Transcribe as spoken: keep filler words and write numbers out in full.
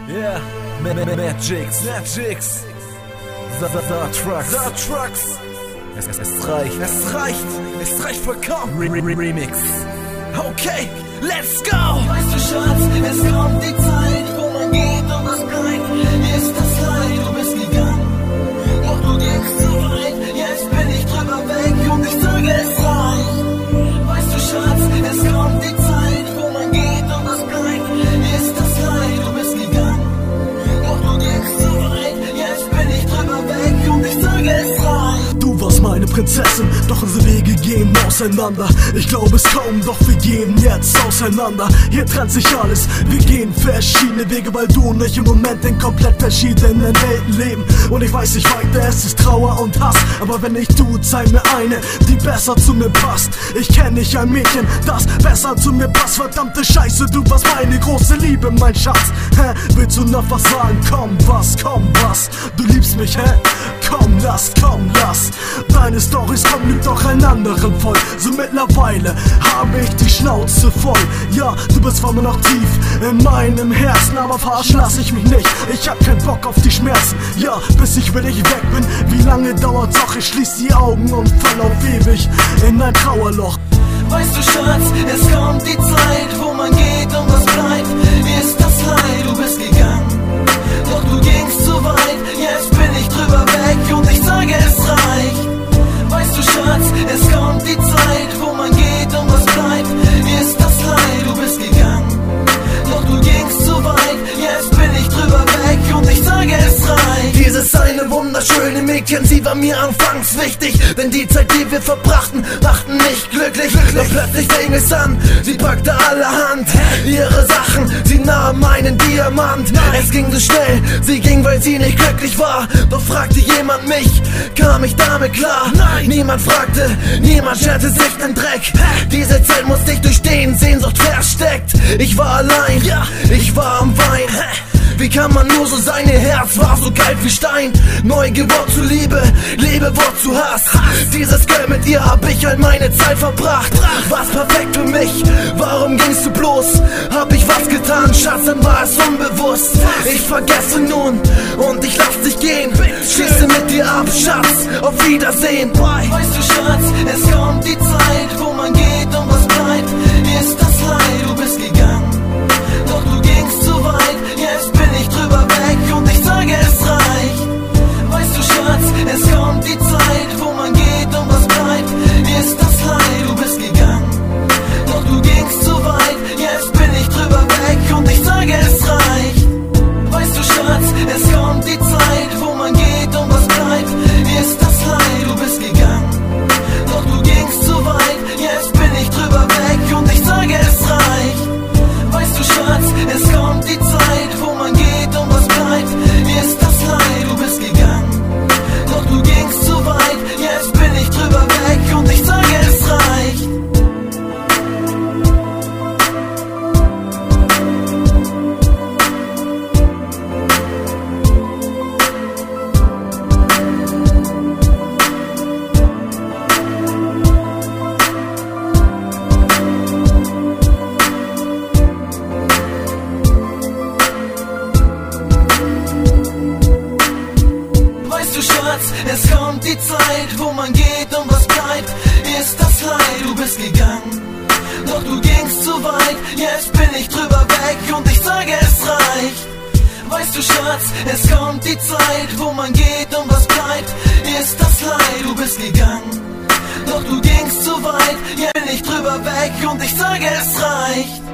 Yeah, Magix, Magix, The Trucks, The Trucks. Es, es, es reicht, es reicht, es reicht vollkommen. Re -re Remix. Okay, let's go. Weißt du, Schatz, es kommt die Zeit, wo man geht und was bleibt. Hier ist das Leid, du bist gegangen, doch du gingst zu weit. Jetzt bin ich drüber weg und ich sage, es reicht. Weißt du, Schatz, es kommt die Zeit, wo man geht und was bleibt. Hier ist das Leid, du bist gegangen, doch du gingst zu weit. Jetzt bin ich drüber weg und ich sage, es reicht. Du warst meine Prinzessin, doch unsere Wege gehen auseinander. Ich glaube es kaum, doch wir gehen jetzt auseinander. Hier trennt sich alles, wir gehen verschiedene Wege, weil du und ich im Moment in komplett verschiedenen Welten leben. Und ich weiß nicht weiter, es ist Trauer und Hass, aber wenn nicht du, zeig mir eine, die besser zu mir passt. Ich kenn nicht ein Mädchen, das besser zu mir passt. Verdammte Scheiße, du warst meine große Liebe, mein Schatz. Hä? Willst du noch was sagen? Komm, was, komm, was? Du liebst mich, hä? Komm, lass, komm, lass. Deine Storys kommen lügt doch einen anderen voll. So mittlerweile habe ich die Schnauze voll. Ja, du bist zwar immer noch tief in meinem Herzen, aber verarschen lass ich mich nicht. Ich hab keinen Bock auf die Schmerzen. Ja, bis ich für dich weg bin. Wie lange dauert's auch? Ich schließ die Augen und fall auf ewig in ein Trauerloch. Weißt du, Schatz, es kommt die Zeit, wo man geht und was bleibt. Hier ist das Leid, du bist gegangen, doch du gingst zu weit. Jetzt bin ich drüber weg und ich sage, es reicht. Weißt du, Schatz, es kommt die Zeit, wo man geht und was bleibt. Hier ist das Leid, du bist gegangen, doch du gingst zu weit. Jetzt bin ich drüber weg und ich sage, es reicht. Dieses eine wunderschöne Mädchen, sie war mir anfangs wichtig, denn die Zeit, die wir verbrachten, machten mich glücklich. Doch plötzlich fing es an, sie packte allerhand ihre Sachen, sie nahm meinen Diamant. Es ging so schnell, sie ging, weil sie nicht glücklich war. Doch fragte jemand mich, kam ich damit klar? Niemand fragte, niemand scherte sich den Dreck. Diese Zeit musste ich durchstehen, Sehnsucht versteckt. Ich war allein, ja, ich war am Wein. Wie kann man nur so sein? Ihr Herz war so kalt wie Stein. Neugeboren zu Liebe, Liebe wurde zu Hass. Dieses Geld mit ihr hab ich all meine Zeit verbracht. War's perfekt für mich, warum gingst du bloß? Hab ich was getan, Schatz, dann war es unbewusst. Ich vergesse nun und ich lass dich gehen. Schließe mit dir ab, Schatz, auf Wiedersehen. Weißt du, Schatz, es kommt die Zeit, wo man geht und was bleibt. Hier ist das Leid, du bist gegangen, doch du gingst zu weit. Jetzt bin ich drüber weg und ich sage, es reicht. Weißt du, Schatz, es kommt die Zeit, wo man geht und was bleibt. Hier ist das Leid, du bist gegangen, doch du gingst zu weit. Jetzt bin ich drüber weg und ich sage, es reicht. Weißt du, Schatz, es kommt die Zeit, wo man geht und was bleibt. Hier ist das Leid, du bist gegangen, doch du gingst zu weit. Jetzt bin ich drüber weg und ich sage, es reicht. Weißt du, Schatz, es kommt die Zeit, wo man geht und was bleibt. Hier ist das Leid, du bist gegangen, doch du gingst zu weit. Jetzt bin ich drüber weg und ich sage, es reicht. Es kommt die Zeit, wo man geht und was bleibt. Hier ist das Leid, du bist gegangen, doch du gingst zu weit. Jetzt bin ich drüber weg und ich sage, es reicht. Weißt du, Schatz, es kommt die Zeit, wo man geht und was bleibt. Hier ist das Leid, du bist gegangen, doch du gingst zu weit. Jetzt bin ich drüber weg und ich sage, es reicht.